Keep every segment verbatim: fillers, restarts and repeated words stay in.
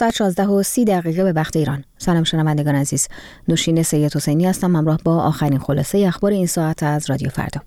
ساعت شانزده و سی دقیقه به وقت ایران. سلام شنوندگان عزیز، نوشین سید حسینی هستم همراه با آخرین خلاصه اخبار این ساعت از رادیو فردا.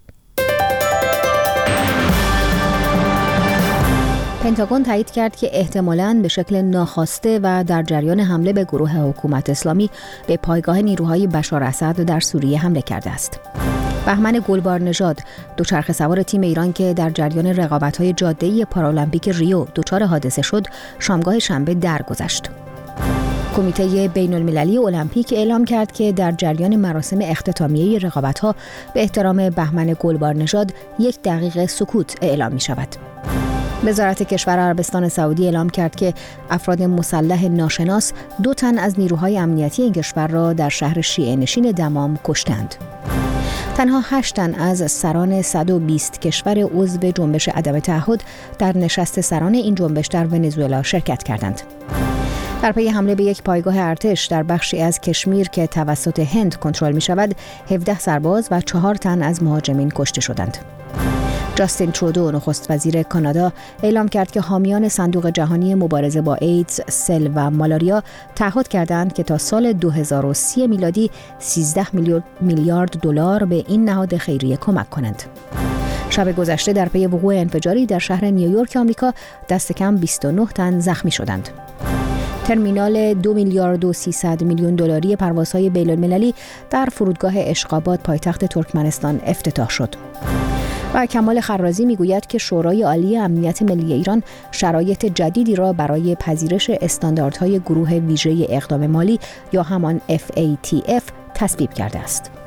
پنتاگون تایید کرد که احتمالاً به شکل ناخواسته و در جریان حمله به گروه حکومت اسلامی به پایگاه نیروهای بشار اسد در سوریه حمله کرده است. بهمن گلبارنژاد، دوچرخه سوار تیم ایران که در جریان رقابت‌های جاده‌ای پارالمپیک ریو دچار حادثه شد، شامگاه شنبه درگذشت. کمیته بین‌المللی المپیک اعلام کرد که در جریان مراسم اختتامیه رقابت‌ها به احترام بهمن گلبارنژاد یک دقیقه سکوت اعلام می‌شود. وزارت کشور عربستان سعودی اعلام کرد که افراد مسلح ناشناس دو تن از نیروهای امنیتی این کشور را در شهر شیعه نشین دمام کشتند. تنها هشت تن از سران صد و بیست کشور عضو جنبش عدم تعهد در نشست سران این جنبش در ونزوئلا شرکت کردند. در پی حمله به یک پایگاه ارتش در بخشی از کشمیر که توسط هند کنترل می شود، هفده سرباز و چهار تن از مهاجمین کشته شدند. جاستین ترودو، نخست وزیر کانادا، اعلام کرد که حامیان صندوق جهانی مبارزه با ایدز، سل و مالاریا تعهد کردند که تا سال دو هزار و سی میلادی سیزده میلیارد دلار به این نهاد خیریه کمک کنند. شب گذشته در پی وقوع انفجاری در شهر نیویورک آمریکا دست کم بیست و نه تن زخمی شدند. ترمینال دو میلیارد و سیصد میلیون دلاری پروازهای بین‌المللی در فرودگاه اشقاباد پایتخت ترکمنستان افتتاح شد. و کمال خرازی میگوید که شورای عالی امنیت ملی ایران شرایط جدیدی را برای پذیرش استانداردهای گروه ویژه اقدام مالی یا همان اف ای تی اف تصویب کرده است.